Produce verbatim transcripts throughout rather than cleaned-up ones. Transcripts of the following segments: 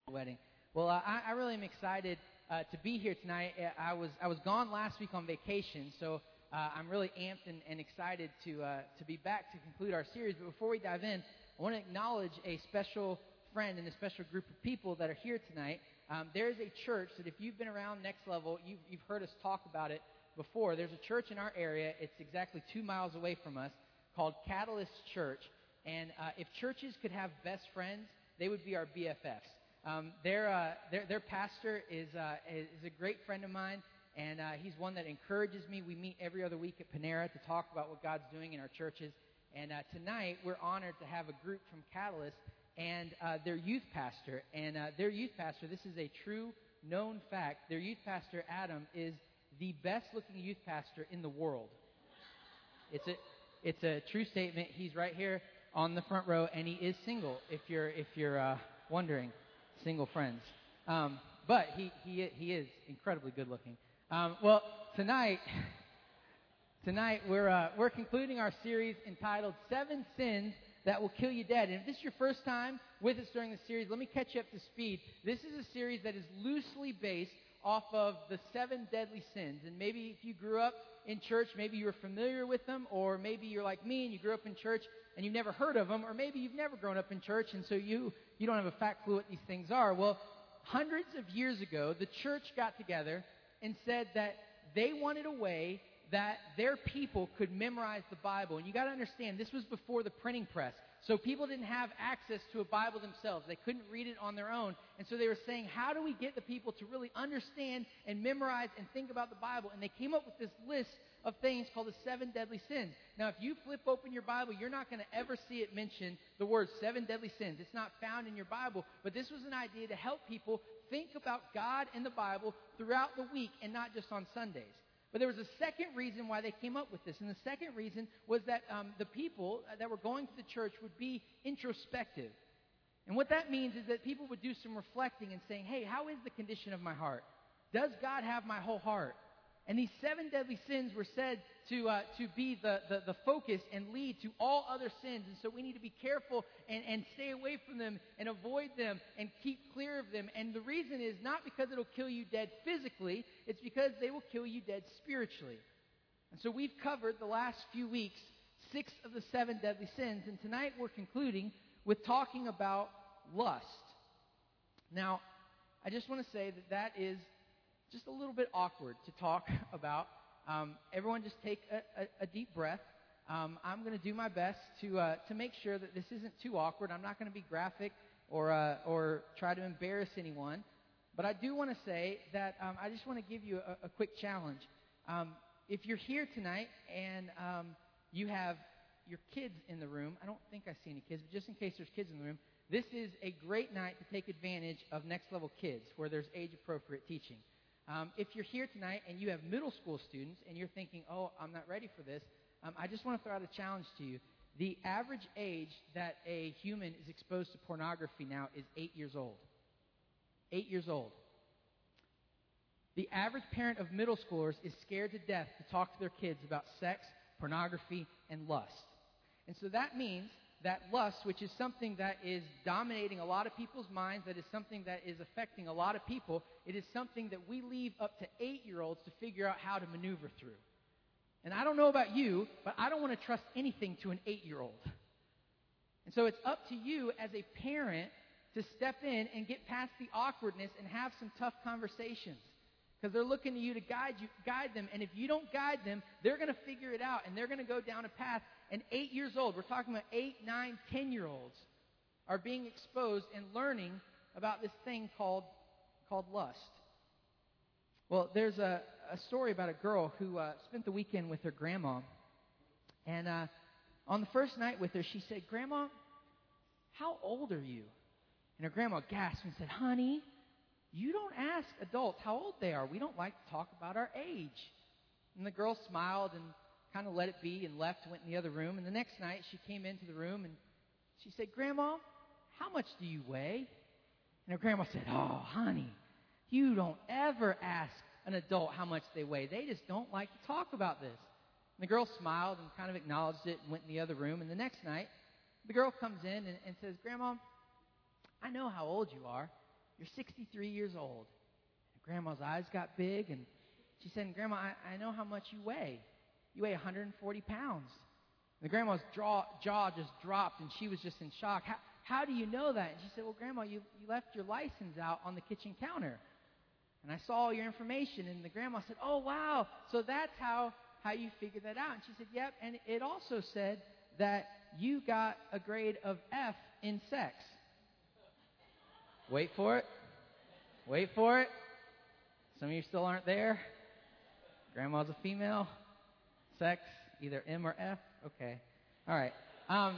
wedding. Well, uh, I, I really am excited uh, to be here tonight. Uh, I was I was gone last week on vacation, so uh, I'm really amped and, and excited to uh, to be back to conclude our series. But before we dive in, I want to acknowledge a special friend and a special group of people that are here tonight. Um, there is a church that if you've been around Next Level, you've, you've heard us talk about it before. There's a church in our area. It's exactly two miles away from us called Catalyst Church. And uh, if churches could have best friends, they would be our B F Fs. Um, their, uh, their their pastor is uh, is a great friend of mine, and uh, he's one that encourages me. We meet every other week at Panera to talk about what God's doing in our churches. And uh, tonight we're honored to have a group from Catalyst and uh, their youth pastor. And uh, their youth pastor, this is a true known fact. Their youth pastor, Adam, is the best-looking youth pastor in the world. It's a it's a true statement. He's right here on the front row, and he is single. If you're if you're uh, wondering. Single friends, um, but he he he is incredibly good looking. Um, well, tonight tonight we're uh, we're concluding our series entitled Seven Sins That Will Kill You Dead. And if this is your first time with us during the series, let me catch you up to speed. This is a series that is loosely based off of the seven deadly sins. And maybe if you grew up in church, maybe you were familiar with them, or maybe you're like me and you grew up in church and you've never heard of them, or maybe you've never grown up in church and so you, you don't have a fat clue what these things are. Well, hundreds of years ago, the church got together and said that they wanted a way that their people could memorize the Bible. And you got to understand, this was before the printing press. So people didn't have access to a Bible themselves. They couldn't read it on their own. And so they were saying, how do we get the people to really understand and memorize and think about the Bible? And they came up with this list of things called the seven deadly sins. Now, if you flip open your Bible, you're not going to ever see it mention the word seven deadly sins. It's not found in your Bible. But this was an idea to help people think about God and the Bible throughout the week and not just on Sundays. But there was a second reason why they came up with this. And the second reason was that um, the people that were going to the church would be introspective. And what that means is that people would do some reflecting and saying, hey, how is the condition of my heart? Does God have my whole heart? And these seven deadly sins were said to uh, to be the, the, the focus and lead to all other sins. And so we need to be careful and, and stay away from them and avoid them and keep clear of them. And the reason is not because it'll kill you dead physically. It's because they will kill you dead spiritually. And so we've covered the last few weeks six of the seven deadly sins. And tonight we're concluding with talking about lust. Now, I just want to say that that is just a little bit awkward to talk about. Um, everyone just take a, a, a deep breath. Um, I'm going to do my best to uh, to make sure that this isn't too awkward. I'm not going to be graphic or uh, or try to embarrass anyone. But I do want to say that um, I just want to give you a, a quick challenge. Um, if you're here tonight and um, you have your kids in the room, I don't think I see any kids, but just in case there's kids in the room, this is a great night to take advantage of Next Level Kids, where there's age-appropriate teaching. Um, if you're here tonight and you have middle school students and you're thinking, oh, I'm not ready for this, um, I just want to throw out a challenge to you. The average age that a human is exposed to pornography now is eight years old. Eight years old. The average parent of middle schoolers is scared to death to talk to their kids about sex, pornography, and lust. And so that means that lust, which is something that is dominating a lot of people's minds, that is something that is affecting a lot of people, it is something that we leave up to eight-year-olds to figure out how to maneuver through. And I don't know about you, but I don't want to trust anything to an eight-year-old. And so it's up to you as a parent to step in and get past the awkwardness and have some tough conversations. Because they're looking to you to guide you, guide them. And if you don't guide them, they're going to figure it out. And they're going to go down a path. And eight years old, we're talking about eight, nine, ten-year-olds, are being exposed and learning about this thing called, called lust. Well, there's a, a story about a girl who uh, spent the weekend with her grandma. And uh, on the first night with her, she said, Grandma, how old are you? And her grandma gasped and said, honey, you don't ask adults how old they are. We don't like to talk about our age. And the girl smiled and kind of let it be and left, went in the other room. And the next night she came into the room and she said, Grandma, how much do you weigh? And her grandma said, oh, honey, you don't ever ask an adult how much they weigh. They just don't like to talk about this. And the girl smiled and kind of acknowledged it and went in the other room. And the next night, the girl comes in and, and says, Grandma, I know how old you are. you're sixty-three years old. And Grandma's eyes got big, and she said, Grandma, I, I know how much you weigh. You weigh one hundred forty pounds. And the grandma's jaw, jaw just dropped, and she was just in shock. How, how do you know that? And she said, well, Grandma, you, you left your license out on the kitchen counter. And I saw all your information. And the grandma said, oh, wow, so that's how, how you figured that out. And she said, yep, and it also said that you got a grade of F in sex. Wait for it. Wait for it. Some of you still aren't there. Grandma's a female. Sex, either M or F. Okay. All right. Um,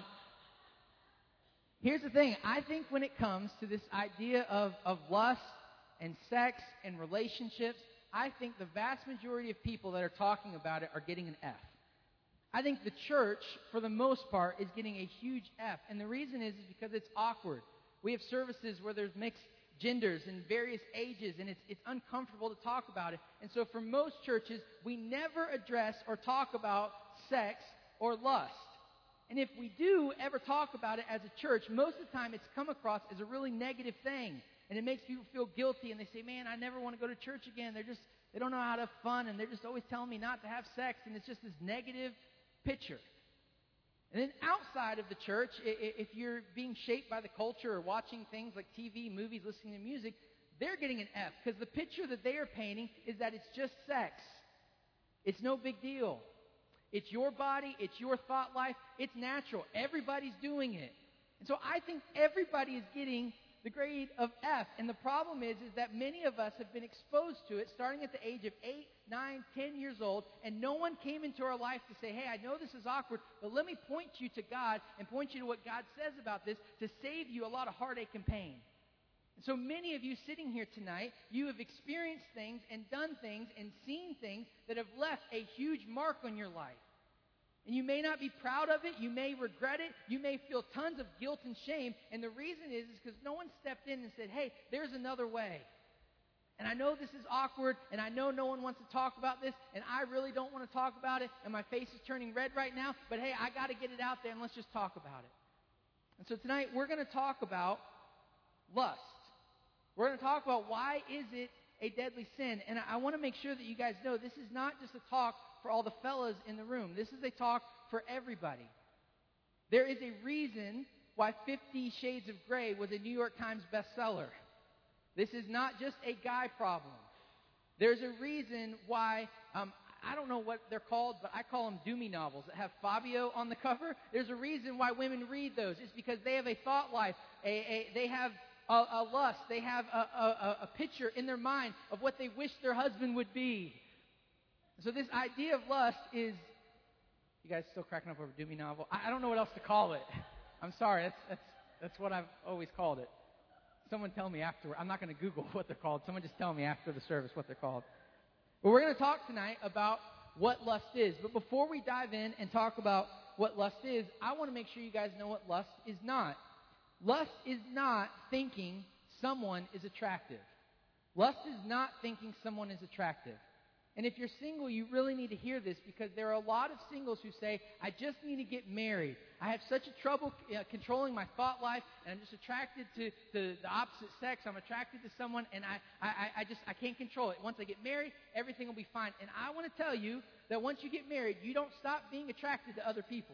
here's the thing. I think when it comes to this idea of, of lust and sex and relationships, I think the vast majority of people that are talking about it are getting an F. I think the church, for the most part, is getting a huge F. And the reason is, is because it's awkward. We have services where there's mixed genders and various ages, and it's, it's uncomfortable to talk about it. And so for most churches, we never address or talk about sex or lust. And if we do ever talk about it as a church, most of the time it's come across as a really negative thing. And it makes people feel guilty, and they say, man, I never want to go to church again. They're just, they don't know how to have fun, and they're just always telling me not to have sex, and it's just this negative picture. And then outside of the church, if you're being shaped by the culture or watching things like T V, movies, listening to music, they're getting an F because the picture that they are painting is that it's just sex. It's no big deal. It's your body. It's your thought life. It's natural. Everybody's doing it. And so I think everybody is getting the grade of F. And the problem is, is that many of us have been exposed to it starting at the age of eight, nine, ten years old, and no one came into our life to say, hey, I know this is awkward, but let me point you to God and point you to what God says about this to save you a lot of heartache and pain. And so many of you sitting here tonight, you have experienced things and done things and seen things that have left a huge mark on your life. And you may not be proud of it. You may regret it. You may feel tons of guilt and shame. And the reason is because no one stepped in and said, hey, there's another way. And I know this is awkward, and I know no one wants to talk about this, and I really don't want to talk about it, and my face is turning red right now, but hey, I got to get it out there, and let's just talk about it. And so tonight, we're going to talk about lust. We're going to talk about why is it a deadly sin. And I want to make sure that you guys know this is not just a talk for all the fellas in the room. This is a talk for everybody. There is a reason why Fifty Shades of Grey was a New York Times bestseller. This is not just a guy problem. There's a reason why, um, I don't know what they're called, but I call them doomy novels that have Fabio on the cover. There's a reason why women read those. It's because they have a thought life. A, a, they have a, a lust. They have a, a, a picture in their mind of what they wish their husband would be. So this idea of lust is, you guys still cracking up over doomy novel? I, I don't know what else to call it. I'm sorry. That's, that's, that's what I've always called it. Someone tell me afterward. I'm not going to Google what they're called. Someone just tell me after the service what they're called. But we're going to talk tonight about what lust is. But before we dive in and talk about what lust is, I want to make sure you guys know what lust is not. Lust is not thinking someone is attractive. Lust is not thinking someone is attractive. And if you're single, you really need to hear this because there are a lot of singles who say, I just need to get married. I have such a trouble uh, controlling my thought life, and I'm just attracted to, to the opposite sex. I'm attracted to someone, and I, I, I just I can't control it. Once I get married, everything will be fine. And I want to tell you that once you get married, you don't stop being attracted to other people.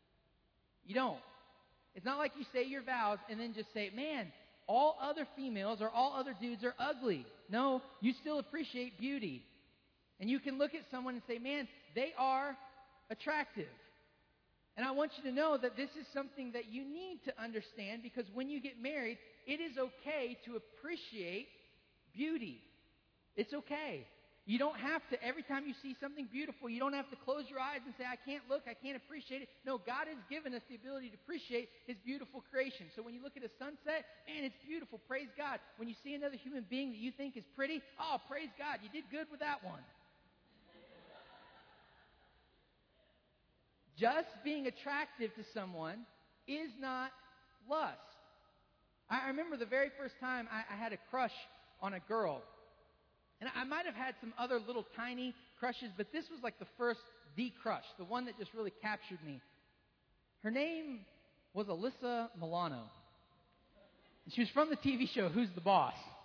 You don't. It's not like you say your vows and then just say, man, all other females or all other dudes are ugly. No, you still appreciate beauty. And you can look at someone and say, man, they are attractive. And I want you to know that this is something that you need to understand because when you get married, it is okay to appreciate beauty. It's okay. You don't have to, every time you see something beautiful, you don't have to close your eyes and say, I can't look, I can't appreciate it. No, God has given us the ability to appreciate His beautiful creation. So when you look at a sunset, man, it's beautiful, praise God. When you see another human being that you think is pretty, oh, praise God, you did good with that one. Just being attractive to someone is not lust. I remember the very first time I, I had a crush on a girl. And I might have had some other little tiny crushes, but this was like the first, the crush, the one that just really captured me. Her name was Alyssa Milano. And she was from the T V show Who's the Boss?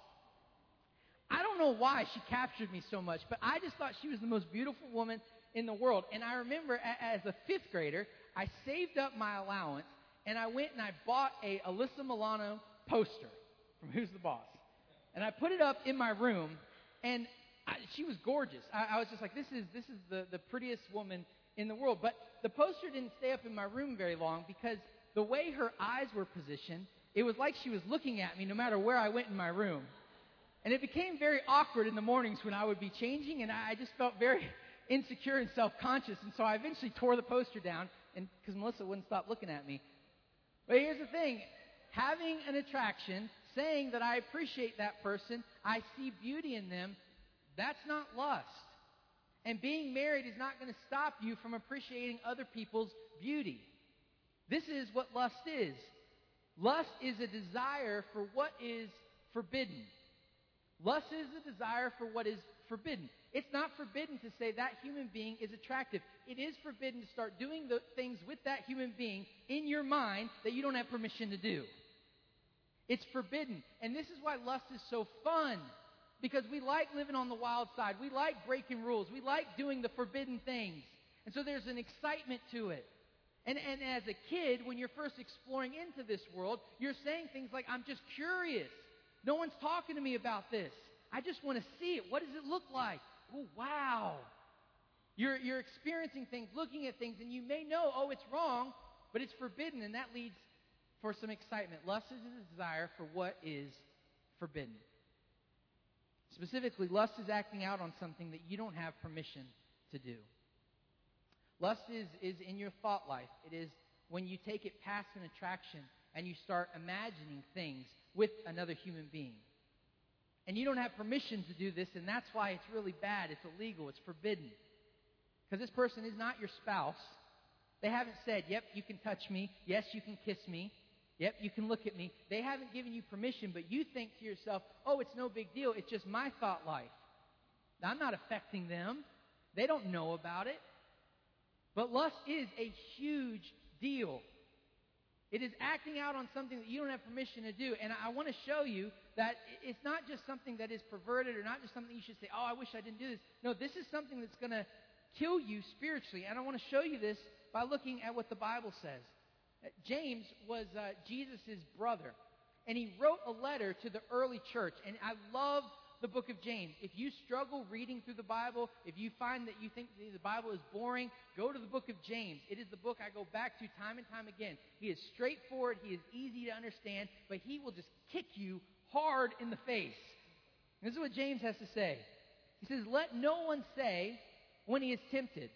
don't know why she captured me so much, but I just thought she was the most beautiful woman in the world. And I remember a- as a fifth grader, I saved up my allowance, and I went and I bought a Alyssa Milano poster from Who's the Boss. And I put it up in my room, and I, she was gorgeous. I, I was just like, this is this is the, the prettiest woman in the world. But the poster didn't stay up in my room very long because the way her eyes were positioned, it was like she was looking at me no matter where I went in my room. And it became very awkward in the mornings when I would be changing, and I just felt very insecure and self-conscious. And so I eventually tore the poster down, and because Melissa wouldn't stop looking at me. But here's the thing. Having an attraction, saying that I appreciate that person, I see beauty in them, that's not lust. And being married is not going to stop you from appreciating other people's beauty. This is what lust is. Lust is a desire for what is forbidden. Lust is a desire for what is forbidden. It's not forbidden to say that human being is attractive. It is forbidden to start doing the things with that human being in your mind that you don't have permission to do. It's forbidden. And this is why lust is so fun. Because we like living on the wild side. We like breaking rules. We like doing the forbidden things. And so there's an excitement to it. And, and as a kid, when you're first exploring into this world, you're saying things like, I'm just curious. No one's talking to me about this. I just want to see it. What does it look like? Oh, wow. You're, you're experiencing things, looking at things, and you may know, oh, it's wrong, but it's forbidden, and that leads for some excitement. Lust is a desire for what is forbidden. Specifically, lust is acting out on something that you don't have permission to do. Lust is, is in your thought life. It is when you take it past an attraction and you start imagining things with another human being. And you don't have permission to do this, and that's why it's really bad. It's illegal. It's forbidden. Because this person is not your spouse. They haven't said, yep, you can touch me. Yes, you can kiss me. Yep, you can look at me. They haven't given you permission, but you think to yourself, oh, it's no big deal. It's just my thought life. I'm not affecting them. They don't know about it. But lust is a huge deal. It is acting out on something that you don't have permission to do. And I want to show you that it's not just something that is perverted or not just something you should say, oh, I wish I didn't do this. No, this is something that's going to kill you spiritually. And I want to show you this by looking at what the Bible says. James was uh, Jesus' brother, and he wrote a letter to the early church. And I love the book of James. If you struggle reading through the Bible, if you find that you think the Bible is boring, go to the book of James. It is the book I go back to time and time again. He is straightforward. He is easy to understand, but he will just kick you hard in the face. This is what James has to say. He says, let no one say when he is tempted,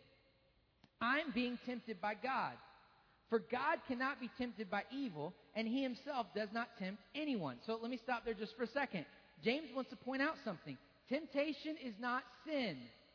I'm being tempted by God. For God cannot be tempted by evil, and he himself does not tempt anyone. So let me stop there just for a second. James wants to point out something. Temptation is not sin.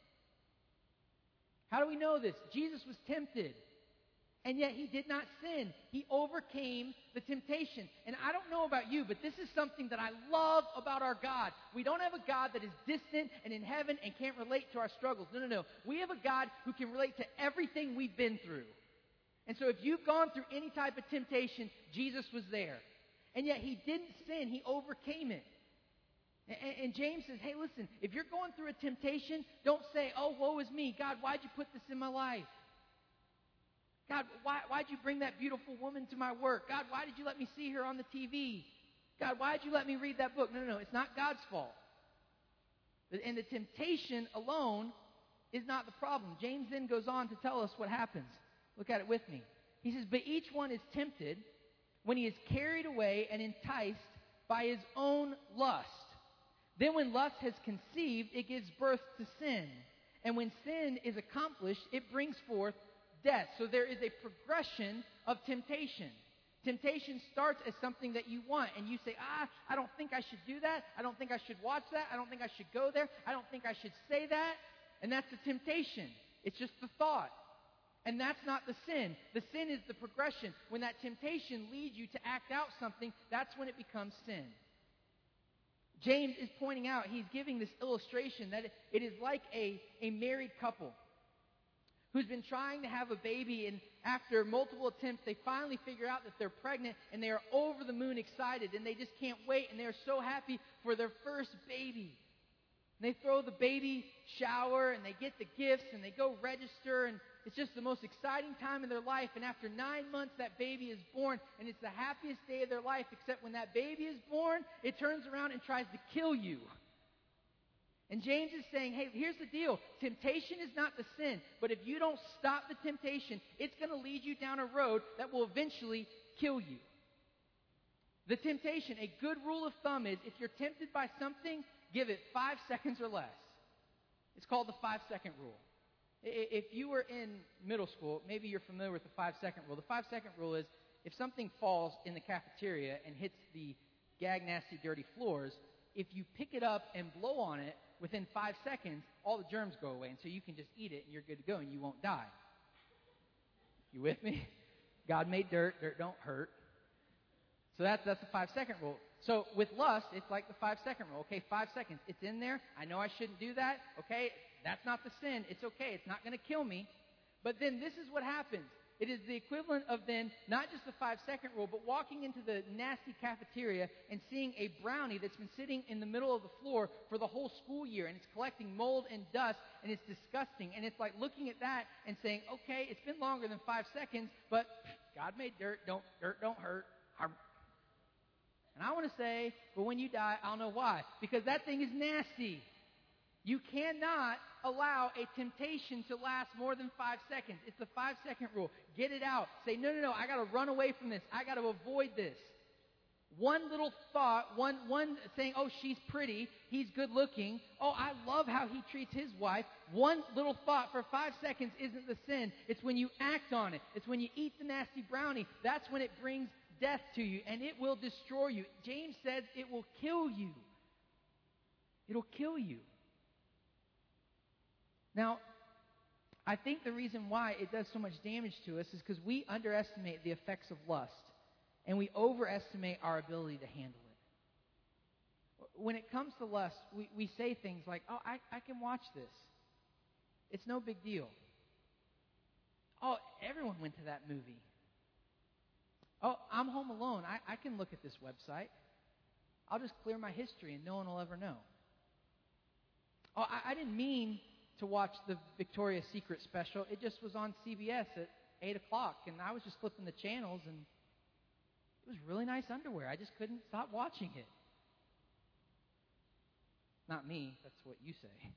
How do we know this? Jesus was tempted, and yet he did not sin. He overcame the temptation. And I don't know about you, but this is something that I love about our God. We don't have a God that is distant and in heaven and can't relate to our struggles. No, no, no. We have a God who can relate to everything we've been through. And so if you've gone through any type of temptation, Jesus was there. And yet he didn't sin. He overcame it. And, and James says, hey, listen, if you're going through a temptation, don't say, oh, woe is me. God, why'd you put this in my life? God, why, why'd you bring that beautiful woman to my work? God, why did you let me see her on the T V? God, why'd you let me read that book? No, no, no. It's not God's fault. And the temptation alone is not the problem. James then goes on to tell us what happens. Look at it with me. He says, but each one is tempted when he is carried away and enticed by his own lust. Then when lust has conceived, it gives birth to sin. And when sin is accomplished, it brings forth death. So there is a progression of temptation. Temptation starts as something that you want, and you say, ah, I don't think I should do that. I don't think I should watch that. I don't think I should go there. I don't think I should say that. And that's the temptation. It's just the thought. And that's not the sin. The sin is the progression. When that temptation leads you to act out something, that's when it becomes sin. James is pointing out, he's giving this illustration that it is like a, a married couple who's been trying to have a baby, and after multiple attempts, they finally figure out that they're pregnant, and they are over the moon excited, and they just can't wait, and they're so happy for their first baby. And they throw the baby shower, and they get the gifts, and they go register, and it's just the most exciting time in their life. And after nine months, that baby is born, and it's the happiest day of their life, except when that baby is born, it turns around and tries to kill you. And James is saying, hey, here's the deal. Temptation is not the sin, but if you don't stop the temptation, it's going to lead you down a road that will eventually kill you. The temptation, a good rule of thumb is, if you're tempted by something, give it five seconds or less. It's called the five-second rule. If you were in middle school, maybe you're familiar with the five-second rule. The five-second rule is, if something falls in the cafeteria and hits the gag nasty dirty floors, if you pick it up and blow on it, within five seconds, all the germs go away, and so you can just eat it, and you're good to go, and you won't die. You with me? God made dirt. Dirt don't hurt. So that's, that's the five-second rule. So with lust, it's like the five-second rule. Okay, five seconds. It's in there. I know I shouldn't do that. Okay, that's not the sin. It's okay. It's not going to kill me. But then this is what happens. It is the equivalent of then not just the five-second rule, but walking into the nasty cafeteria and seeing a brownie that's been sitting in the middle of the floor for the whole school year, and it's collecting mold and dust, and it's disgusting. And it's like looking at that and saying, okay, it's been longer than five seconds, but God made dirt. Don't dirt don't hurt. And I want to say, but when you die, I'll know why. Because that thing is nasty. You cannot allow a temptation to last more than five seconds. It's the five-second rule. Get it out. Say, no, no, no, I got to run away from this. I got to avoid this. One little thought, one, one saying, oh, she's pretty, he's good looking, oh, I love how he treats his wife. One little thought for five seconds isn't the sin. It's when you act on it. It's when you eat the nasty brownie. That's when it brings death to you, and it will destroy you. James says it will kill you. It'll kill you. Now, I think the reason why it does so much damage to us is because we underestimate the effects of lust, and we overestimate our ability to handle it. When it comes to lust, we, we say things like, oh, I, I can watch this. It's no big deal. Oh, everyone went to that movie. Oh, I'm home alone. I, I can look at this website. I'll just clear my history and no one will ever know. Oh, I, I didn't mean to watch the Victoria's Secret special. It just was on C B S at eight o'clock, and I was just flipping the channels, and it was really nice underwear. I just couldn't stop watching it. Not me. That's what you say.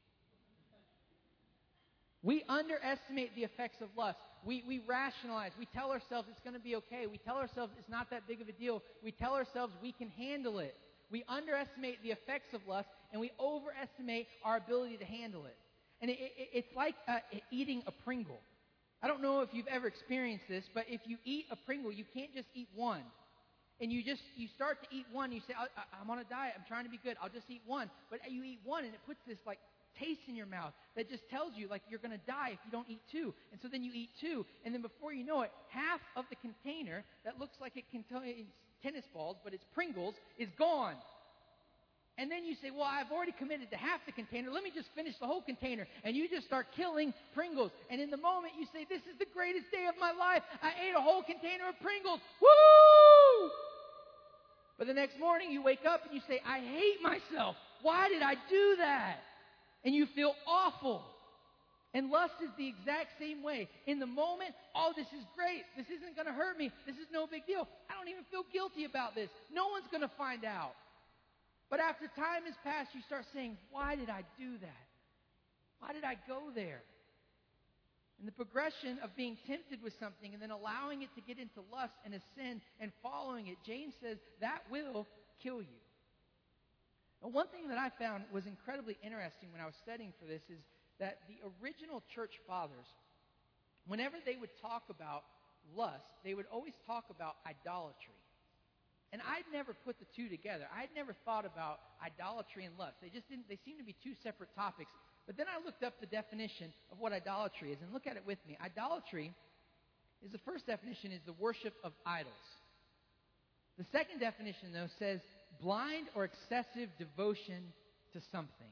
We underestimate the effects of lust. We, we rationalize. We tell ourselves it's going to be okay. We tell ourselves it's not that big of a deal. We tell ourselves we can handle it. We underestimate the effects of lust, and we overestimate our ability to handle it. And it, it, it's like uh, eating a Pringle. I don't know if you've ever experienced this, but if you eat a Pringle, you can't just eat one. And you just, you start to eat one, you say, I, I, I'm on a diet, I'm trying to be good, I'll just eat one. But you eat one, and it puts this, like, taste in your mouth that just tells you, like, you're going to die if you don't eat two. And so then you eat two, and then before you know it, half of the container that looks like it contains tennis balls, but it's Pringles, is gone. And then you say, well, I've already committed to half the container. Let me just finish the whole container. And you just start killing Pringles. And in the moment, you say, this is the greatest day of my life. I ate a whole container of Pringles. Woo! But the next morning, you wake up and you say, I hate myself. Why did I do that? And you feel awful. And lust is the exact same way. In the moment, oh, this is great. This isn't going to hurt me. This is no big deal. I don't even feel guilty about this. No one's going to find out. But after time has passed, you start saying, why did I do that? Why did I go there? And the progression of being tempted with something and then allowing it to get into lust and a sin and following it, James says that will kill you. Now, one thing that I found was incredibly interesting when I was studying for this is that the original church fathers, whenever they would talk about lust, they would always talk about idolatry. And I'd never put the two together. I'd never thought about idolatry and lust. They just didn't, they seemed to be two separate topics. But then I looked up the definition of what idolatry is, and look at it with me. Idolatry is, the first definition is the worship of idols. The second definition, though, says blind or excessive devotion to something.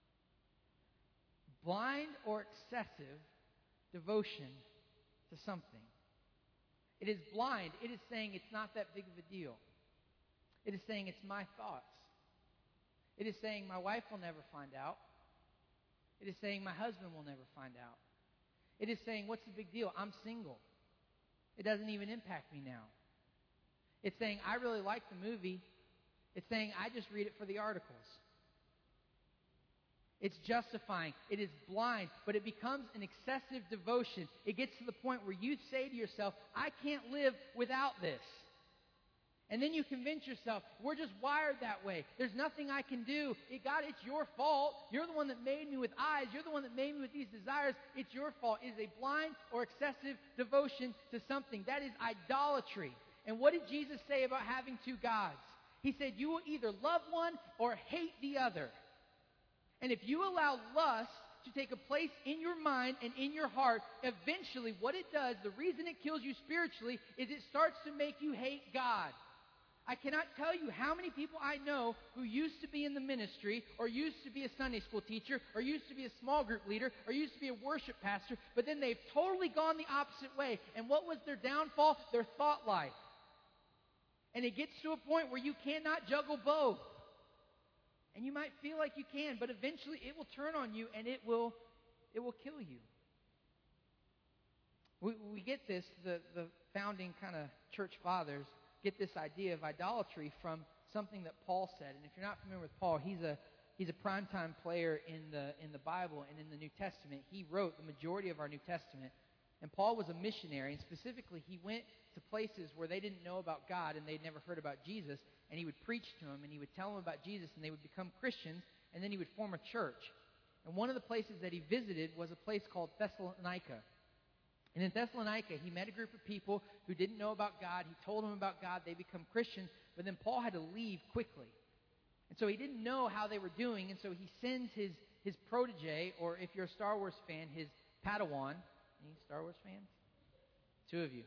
Blind or excessive devotion to something. It is blind. It is saying it's not that big of a deal. It is saying it's my thoughts. It is saying my wife will never find out. It is saying my husband will never find out. It is saying, what's the big deal? I'm single. It doesn't even impact me now. It's saying, I really like the movie. It's saying, I just read it for the articles. It's justifying. It is blind, but it becomes an excessive devotion. It gets to the point where you say to yourself, I can't live without this. And then you convince yourself, we're just wired that way. There's nothing I can do. It, God, it's your fault. You're the one that made me with eyes. You're the one that made me with these desires. It's your fault. It is a blind or excessive devotion to something. That is idolatry. And what did Jesus say about having two gods? He said, you will either love one or hate the other. And if you allow lust to take a place in your mind and in your heart, eventually what it does, the reason it kills you spiritually, is it starts to make you hate God. I cannot tell you how many people I know who used to be in the ministry, or used to be a Sunday school teacher, or used to be a small group leader, or used to be a worship pastor, but then they've totally gone the opposite way. And what was their downfall? Their thought life. And it gets to a point where you cannot juggle both. And you might feel like you can, but eventually it will turn on you and it will it will kill you. We, we get this, the, the founding kind of church fathers get this idea of idolatry from something that Paul said. And if you're not familiar with Paul, he's a he's a primetime player in the in the Bible and in the New Testament. He wrote the majority of our New Testament. And Paul was a missionary, and specifically he went to places where they didn't know about God and they'd never heard about Jesus, and he would preach to them and he would tell them about Jesus, and they would become Christians, and then he would form a church. And one of the places that he visited was a place called Thessalonica. And in Thessalonica, he met a group of people who didn't know about God. He told them about God. They become Christians, but then Paul had to leave quickly. And so he didn't know how they were doing, and so he sends his, his protege, or if you're a Star Wars fan, his Padawan. Any Star Wars fans? Two of you.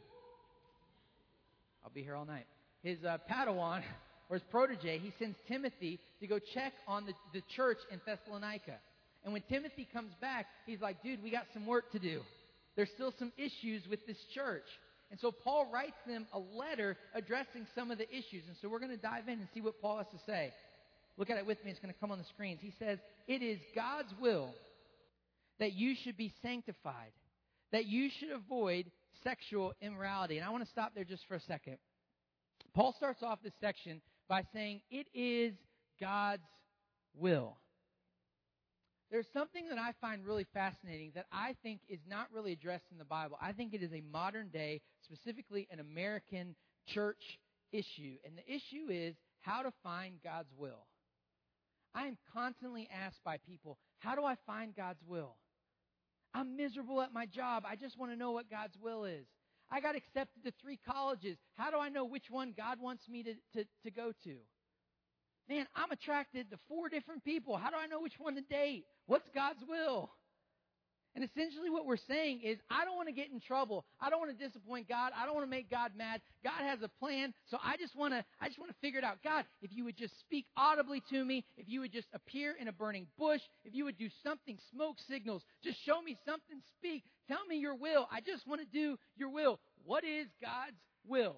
I'll be here all night. His uh, Padawan, or his protege, he sends Timothy to go check on the, the church in Thessalonica. And when Timothy comes back, he's like, dude, we got some work to do. There's still some issues with this church. And so Paul writes them a letter addressing some of the issues. And so we're going to dive in and see what Paul has to say. Look at it with me. It's going to come on the screens. He says, it is God's will that you should be sanctified, that you should avoid sexual immorality. And I want to stop there just for a second. Paul starts off this section by saying, it is God's will. There's something that I find really fascinating that I think is not really addressed in the Bible. I think it is a modern day, specifically an American church issue. And the issue is how to find God's will. I am constantly asked by people, how do I find God's will? I'm miserable at my job. I just want to know what God's will is. I got accepted to three colleges. How do I know which one God wants me to, to, to go to? Man, I'm attracted to four different people. How do I know which one to date? What's God's will? And essentially what we're saying is, I don't want to get in trouble. I don't want to disappoint God. I don't want to make God mad. God has a plan, so I just want to I just want to figure it out. God, if you would just speak audibly to me, if you would just appear in a burning bush, if you would do something, smoke signals, just show me something, speak. Tell me your will. I just want to do your will. What is God's will?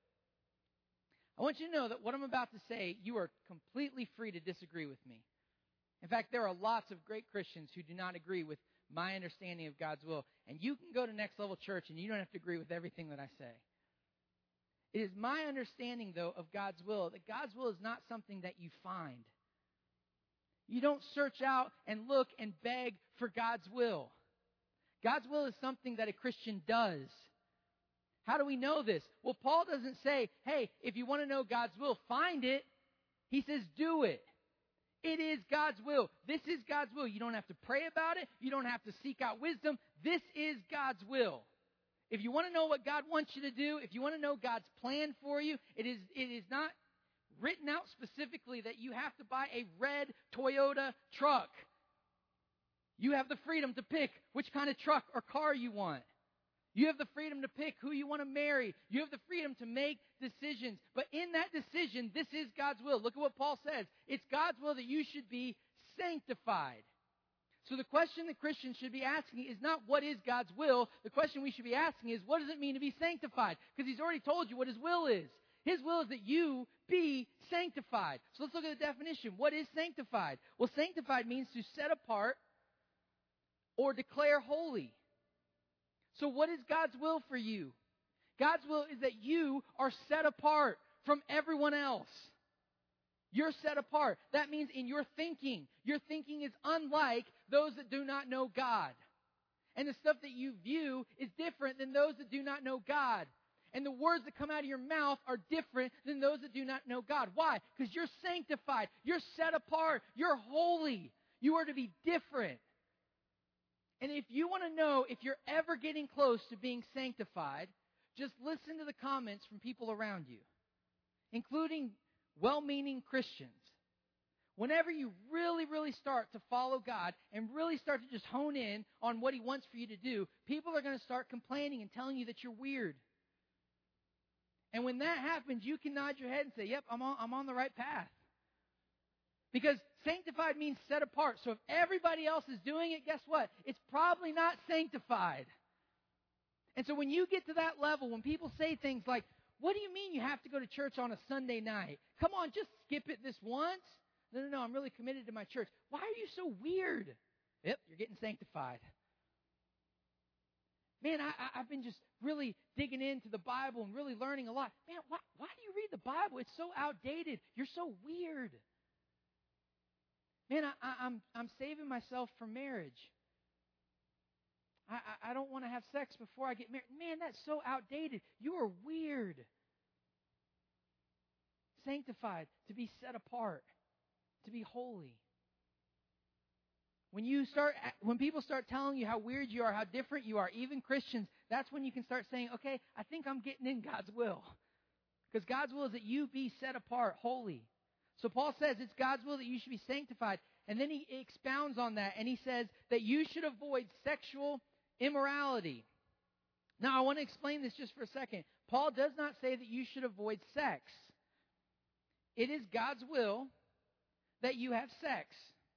I want you to know that what I'm about to say, you are completely free to disagree with me. In fact, there are lots of great Christians who do not agree with my understanding of God's will. And you can go to Next Level Church and you don't have to agree with everything that I say. It is my understanding, though, of God's will, that God's will is not something that you find. You don't search out and look and beg for God's will. God's will is something that a Christian does. How do we know this? Well, Paul doesn't say, hey, if you want to know God's will, find it. He says, do it. It is God's will. This is God's will. You don't have to pray about it. You don't have to seek out wisdom. This is God's will. If you want to know what God wants you to do, if you want to know God's plan for you, it is, it is not written out specifically that you have to buy a red Toyota truck. You have the freedom to pick which kind of truck or car you want. You have the freedom to pick who you want to marry. You have the freedom to make decisions. But in that decision, this is God's will. Look at what Paul says. It's God's will that you should be sanctified. So the question that Christians should be asking is not what is God's will. The question we should be asking is what does it mean to be sanctified? Because he's already told you what his will is. His will is that you be sanctified. So let's look at the definition. What is sanctified? Well, sanctified means to set apart or declare holy. So what is God's will for you? God's will is that you are set apart from everyone else. You're set apart. That means in your thinking, your thinking is unlike those that do not know God. And the stuff that you view is different than those that do not know God. And the words that come out of your mouth are different than those that do not know God. Why? Because you're sanctified. You're set apart. You're holy. You are to be different. And if you want to know if you're ever getting close to being sanctified, just listen to the comments from people around you, including well-meaning Christians. Whenever you really, really start to follow God and really start to just hone in on what He wants for you to do, people are going to start complaining and telling you that you're weird. And when that happens, you can nod your head and say, yep, I'm on, I'm on the right path. Because sanctified means set apart. So if everybody else is doing it, guess what? It's probably not sanctified. And so when you get to that level, when people say things like, what do you mean you have to go to church on a Sunday night? Come on, just skip it this once. No, no, no, I'm really committed to my church. Why are you so weird? Yep, you're getting sanctified. Man, I, I, I've been just really digging into the Bible and really learning a lot. Man, why, why do you read the Bible? It's so outdated. You're so weird. Man, I, I, I'm I'm saving myself for marriage. I, I, I don't want to have sex before I get married. Man, that's so outdated. You are weird. Sanctified, to be set apart, to be holy. When you start, when people start telling you how weird you are, how different you are, even Christians, that's when you can start saying, okay, I think I'm getting in God's will. Because God's will is that you be set apart, holy. So Paul says it's God's will that you should be sanctified. And then he expounds on that and he says that you should avoid sexual immorality. Now I want to explain this just for a second. Paul does not say that you should avoid sex. It is God's will that you have sex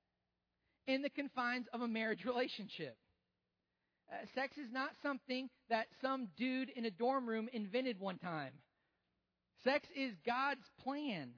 in the confines of a marriage relationship. Uh, sex is not something that some dude in a dorm room invented one time. Sex is God's plan.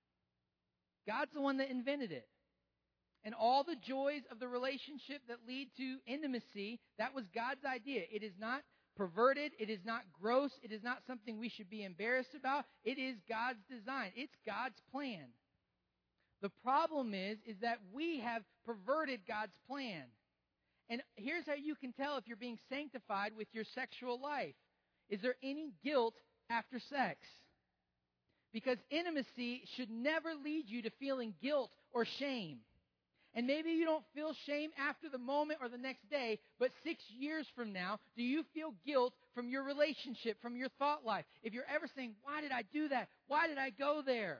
God's the one that invented it. And all the joys of the relationship that lead to intimacy, that was God's idea. It is not perverted. It is not gross. It is not something we should be embarrassed about. It is God's design. It's God's plan. The problem is, is that we have perverted God's plan. And here's how you can tell if you're being sanctified with your sexual life. Is there any guilt after sex? Because intimacy should never lead you to feeling guilt or shame. And maybe you don't feel shame after the moment or the next day, but six years from now, do you feel guilt from your relationship, from your thought life? If you're ever saying, why did I do that? Why did I go there?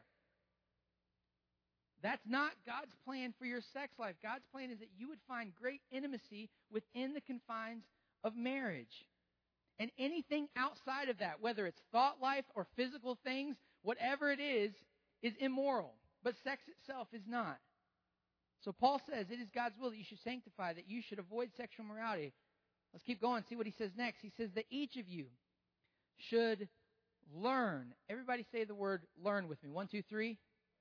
That's not God's plan for your sex life. God's plan is that you would find great intimacy within the confines of marriage. And anything outside of that, whether it's thought life or physical things, whatever it is, is immoral. But sex itself is not. So Paul says it is God's will that you should sanctify, that you should avoid sexual immorality. Let's keep going, see what he says next. He says that each of you should learn. Everybody say the word learn with me. One, two, three.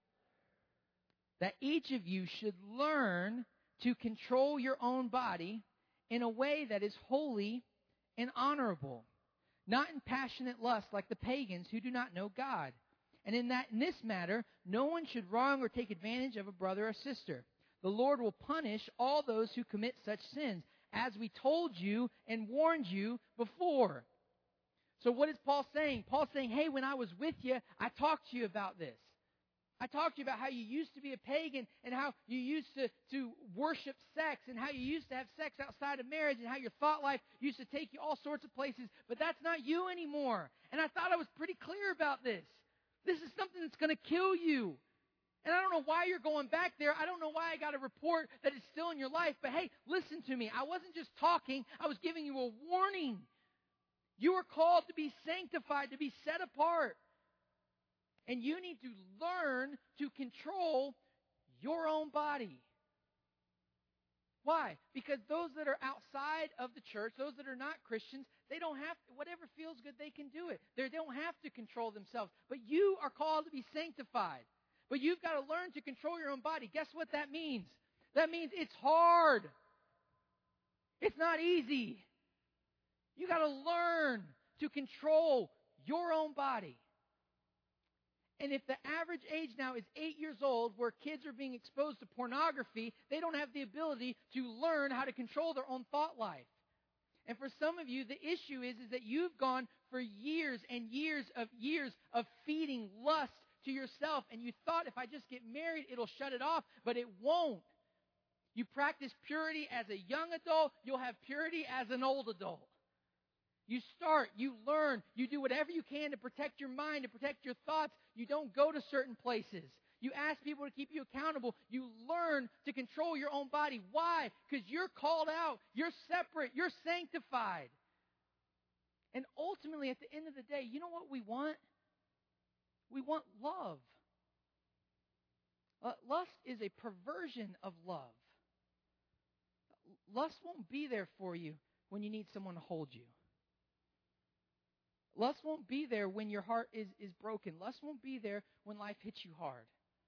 That each of you should learn to control your own body in a way that is holy and honorable, not in passionate lust like the pagans who do not know God. And in that, in this matter, no one should wrong or take advantage of a brother or sister. The Lord will punish all those who commit such sins, as we told you and warned you before. So what is Paul saying? Paul's saying, hey, when I was with you, I talked to you about this. I talked to you about how you used to be a pagan and how you used to, to worship sex and how you used to have sex outside of marriage and how your thought life used to take you all sorts of places. But that's not you anymore. And I thought I was pretty clear about this. This is something that's going to kill you. And I don't know why you're going back there. I don't know why I got a report that it's still in your life. But hey, listen to me. I wasn't just talking. I was giving you a warning. You are called to be sanctified, to be set apart. And you need to learn to control your own body. Why? Because those that are outside of the church, those that are not Christians, they don't have to, whatever feels good, they can do it. They don't have to control themselves. But you are called to be sanctified. But you've got to learn to control your own body. Guess what that means? That means it's hard. It's not easy. You got to learn to control your own body. And if the average age now is eight years old, where kids are being exposed to pornography, they don't have the ability to learn how to control their own thought life. And for some of you, the issue is, is that you've gone for years and years of years of feeding lust to yourself, and you thought, if I just get married, it'll shut it off, but it won't. You practice purity as a young adult, you'll have purity as an old adult. You start, you learn, you do whatever you can to protect your mind, to protect your thoughts. You don't go to certain places. You ask people to keep you accountable. You learn to control your own body. Why? Because you're called out. You're separate. You're sanctified. And ultimately, at the end of the day, you know what we want? We want love. Uh, lust is a perversion of love. Lust won't be there for you when you need someone to hold you. Lust won't be there when your heart is, is broken. Lust won't be there when life hits you hard.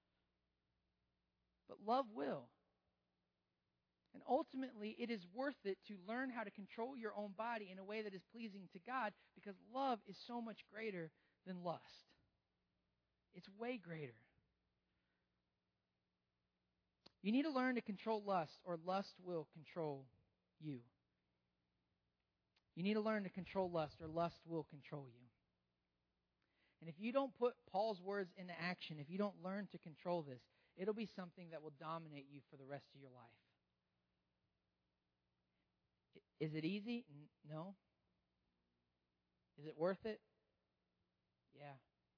But love will. And ultimately, it is worth it to learn how to control your own body in a way that is pleasing to God, because love is so much greater than lust. It's way greater. You need to learn to control lust, or lust will control you. You need to learn to control lust, or lust will control you. And if you don't put Paul's words into action, if you don't learn to control this, it'll be something that will dominate you for the rest of your life. Is it easy? No. Is it worth it? Yeah.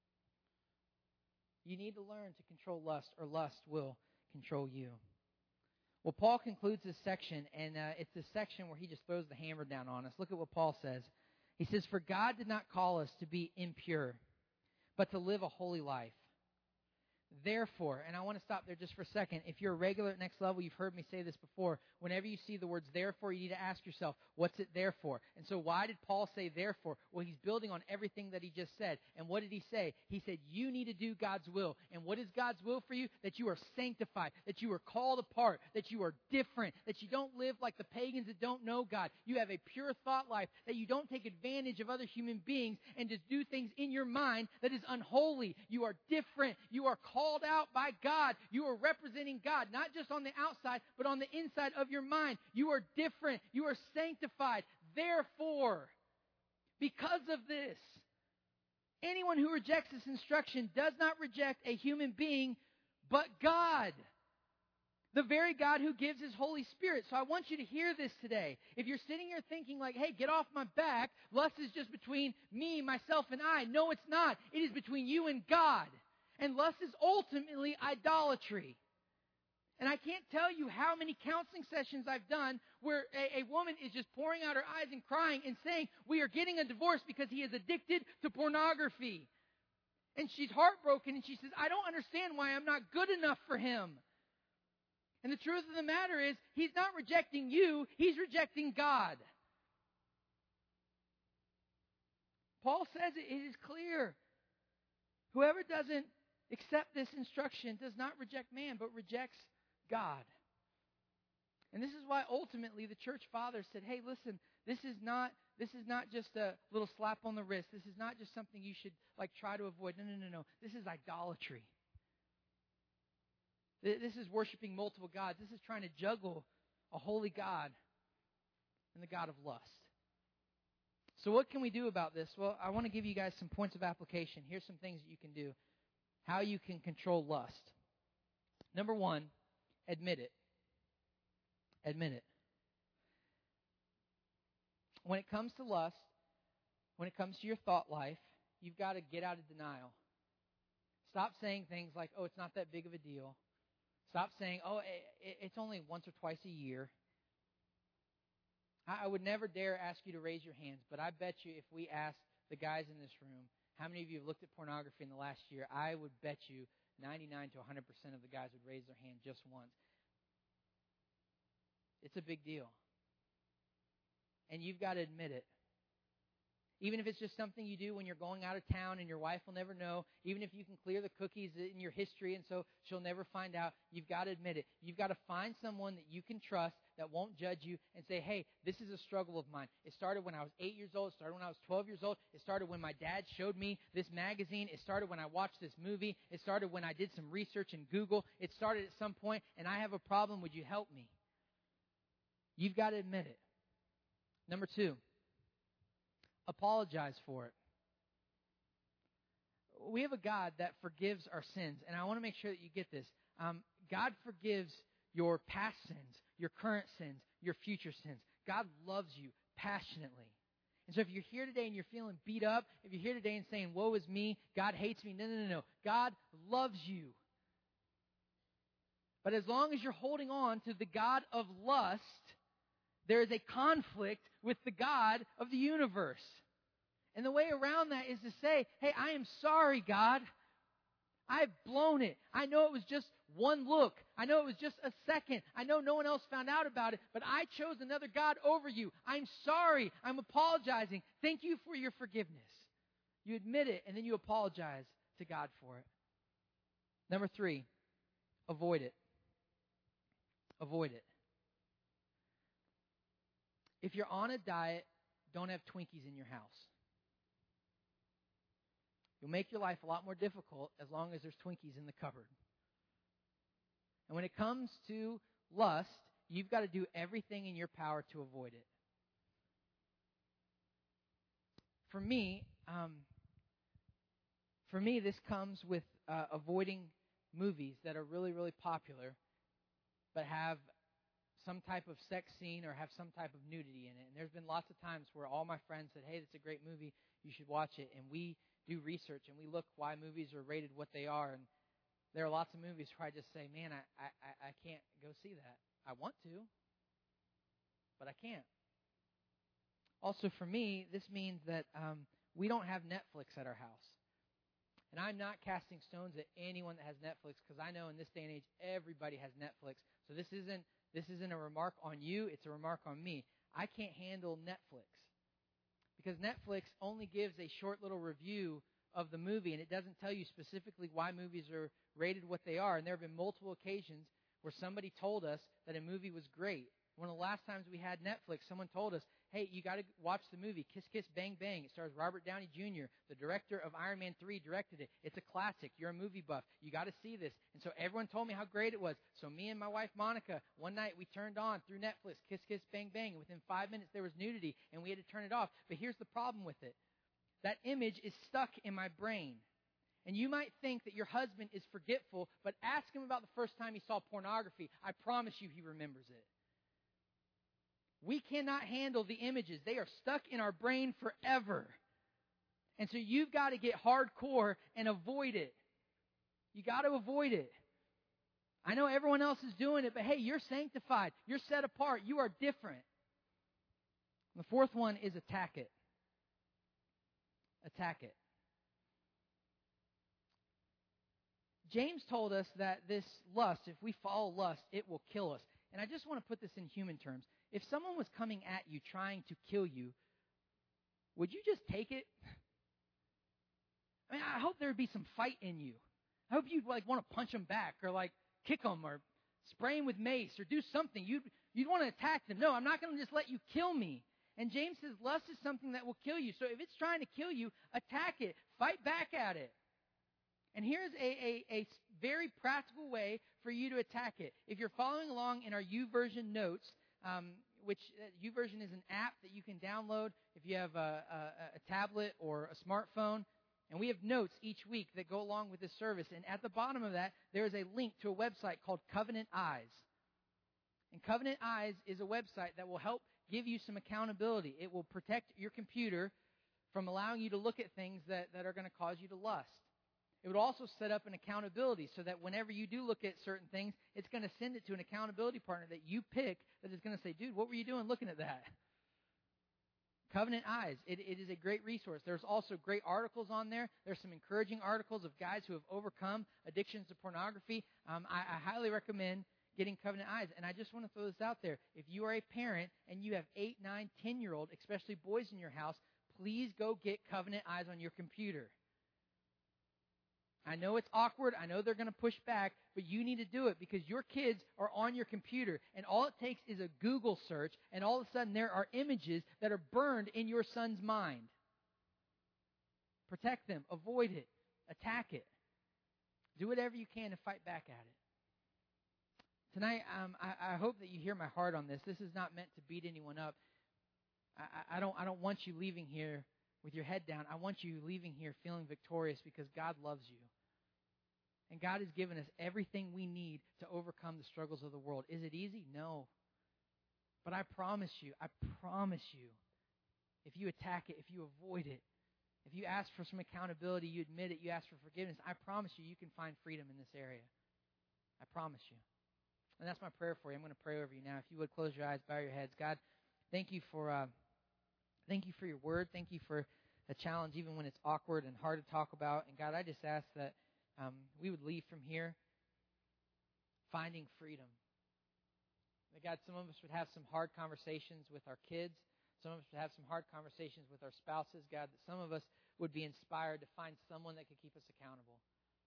You need to learn to control lust, or lust will control you. Well, Paul concludes this section, and uh, it's this section where he just throws the hammer down on us. Look at what Paul says. He says, "For God did not call us to be impure, but to live a holy life. Therefore," and I want to stop there just for a second. If you're a regular at Next Level, you've heard me say this before. Whenever you see the words therefore, you need to ask yourself, what's it there for? And so why did Paul say therefore? Well, he's building on everything that he just said. And what did he say? He said, you need to do God's will. And what is God's will for you? That you are sanctified, that you are called apart, that you are different, that you don't live like the pagans that don't know God. You have a pure thought life, that you don't take advantage of other human beings and just do things in your mind that is unholy. You are different. You are called called out by God. You are representing God, not just on the outside, but on the inside of your mind. You are different. You are sanctified. Therefore, because of this, anyone who rejects this instruction does not reject a human being, but God, the very God who gives His Holy Spirit. So I want you to hear this today. If you're sitting here thinking like, hey, get off my back, lust is just between me, myself, and I. No, it's not. It is between you and God. And lust is ultimately idolatry. And I can't tell you how many counseling sessions I've done where a, a woman is just pouring out her eyes and crying and saying, we are getting a divorce because he is addicted to pornography. And she's heartbroken and she says, I don't understand why I'm not good enough for him. And the truth of the matter is, he's not rejecting you, he's rejecting God. Paul says it, it is clear. Whoever doesn't accept this instruction does not reject man, but rejects God. And this is why ultimately the church fathers said, hey, listen, this is not this is not just a little slap on the wrist. This is not just something you should like try to avoid. No, no, no, no. This is idolatry. This is worshiping multiple gods. This is trying to juggle a holy God and the God of lust. So what can we do about this? Well, I want to give you guys some points of application. Here's some things that you can do. How you can control lust. Number one, admit it. Admit it. When it comes to lust, when it comes to your thought life, you've got to get out of denial. Stop saying things like, oh, it's not that big of a deal. Stop saying, oh, it's only once or twice a year. I would never dare ask you to raise your hands, but I bet you if we asked the guys in this room, how many of you have looked at pornography in the last year, I would bet you ninety-nine to one hundred percent of the guys would raise their hand just once. It's a big deal. And you've got to admit it. Even if it's just something you do when you're going out of town and your wife will never know, even if you can clear the cookies in your history and so she'll never find out, you've got to admit it. You've got to find someone that you can trust that won't judge you and say, hey, this is a struggle of mine. It started when I was eight years old. It started when I was twelve years old. It started when my dad showed me this magazine. It started when I watched this movie. It started when I did some research in Google. It started at some point and I have a problem. Would you help me? You've got to admit it. Number two. Apologize for it. We have a God that forgives our sins, and I want to make sure that you get this. Um, God forgives your past sins, your current sins, your future sins. God loves you passionately. And so if you're here today and you're feeling beat up, if you're here today and saying, woe is me, God hates me, no, no, no, no. God loves you. But as long as you're holding on to the God of lust, there is a conflict with the God of the universe. And the way around that is to say, hey, I am sorry, God. I've blown it. I know it was just one look. I know it was just a second. I know no one else found out about it, but I chose another God over you. I'm sorry. I'm apologizing. Thank you for your forgiveness. You admit it, and then you apologize to God for it. Number three, avoid it. Avoid it. If you're on a diet, don't have Twinkies in your house. You'll make your life a lot more difficult as long as there's Twinkies in the cupboard. And when it comes to lust, you've got to do everything in your power to avoid it. For me, um, for me, this comes with uh, avoiding movies that are really, really popular, but have some type of sex scene or have some type of nudity in it. And there's been lots of times where all my friends said, hey, that's a great movie, you should watch it. And we do research and we look why movies are rated what they are. And there are lots of movies where I just say, man, I, I, I can't go see that. I want to, but I can't. Also for me, this means that um, we don't have Netflix at our house. And I'm not casting stones at anyone that has Netflix because I know in this day and age, everybody has Netflix. So this isn't This isn't a remark on you, it's a remark on me. I can't handle Netflix because Netflix only gives a short little review of the movie and it doesn't tell you specifically why movies are rated what they are. And there have been multiple occasions where somebody told us that a movie was great. One of the last times we had Netflix, someone told us, hey, you got to watch the movie Kiss Kiss Bang Bang. It stars Robert Downey Junior The director of Iron Man three directed it. It's a classic. You're a movie buff. You got to see this. And so everyone told me how great it was. So me and my wife, Monica, one night we turned on through Netflix Kiss Kiss Bang Bang. And within five minutes there was nudity and we had to turn it off. But here's the problem with it. That image is stuck in my brain. And you might think that your husband is forgetful, but ask him about the first time he saw pornography. I promise you he remembers it. We cannot handle the images. They are stuck in our brain forever. And so you've got to get hardcore and avoid it. You got to avoid it. I know everyone else is doing it, but hey, you're sanctified. You're set apart. You are different. And the fourth one is attack it. Attack it. James told us that this lust, if we follow lust, it will kill us. And I just want to put this in human terms. If someone was coming at you trying to kill you, would you just take it? I mean, I hope there would be some fight in you. I hope you'd like want to punch them back or like kick them or spray them with mace or do something. You'd, you'd want to attack them. No, I'm not going to just let you kill me. And James says lust is something that will kill you. So if it's trying to kill you, attack it. Fight back at it. And here's a, a, a very practical way for you to attack it. If you're following along in our YouVersion notes, um, which uh, YouVersion is an app that you can download if you have a, a, a tablet or a smartphone. And we have notes each week that go along with this service. And at the bottom of that, there is a link to a website called Covenant Eyes. And Covenant Eyes is a website that will help give you some accountability. It will protect your computer from allowing you to look at things that, that are going to cause you to lust. It would also set up an accountability so that whenever you do look at certain things, it's going to send it to an accountability partner that you pick that is going to say, dude, what were you doing looking at that? Covenant Eyes. It, it is a great resource. There's also great articles on there. There's some encouraging articles of guys who have overcome addictions to pornography. Um, I, I highly recommend getting Covenant Eyes. And I just want to throw this out there. If you are a parent and you have eight, nine, ten-year-old, especially boys in your house, please go get Covenant Eyes on your computer. I know it's awkward. I know they're going to push back, but you need to do it because your kids are on your computer. And all it takes is a Google search, and all of a sudden there are images that are burned in your son's mind. Protect them. Avoid it. Attack it. Do whatever you can to fight back at it. Tonight, um, I, I hope that you hear my heart on this. This is not meant to beat anyone up. I, I don't. I don't want you leaving here with your head down. I want you leaving here feeling victorious because God loves you. And God has given us everything we need to overcome the struggles of the world. Is it easy? No. But I promise you, I promise you, if you attack it, if you avoid it, if you ask for some accountability, you admit it, you ask for forgiveness, I promise you, you can find freedom in this area. I promise you. And that's my prayer for you. I'm going to pray over you now. If you would close your eyes, bow your heads. God, thank you for uh, thank you for your word. Thank you for a challenge, even when it's awkward and hard to talk about. And God, I just ask that um, we would leave from here finding freedom. That God, some of us would have some hard conversations with our kids. Some of us would have some hard conversations with our spouses. God, that some of us would be inspired to find someone that could keep us accountable.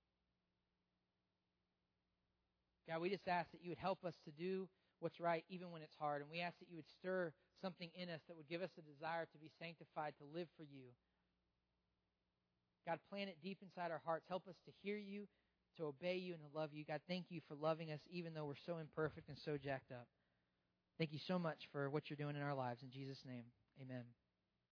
God, we just ask that you would help us to do what's right even when it's hard. And we ask that you would stir something in us that would give us a desire to be sanctified, to live for you. God, plant it deep inside our hearts. Help us to hear you, to obey you, and to love you. God, thank you for loving us even though we're so imperfect and so jacked up. Thank you so much for what you're doing in our lives. In Jesus' name, amen.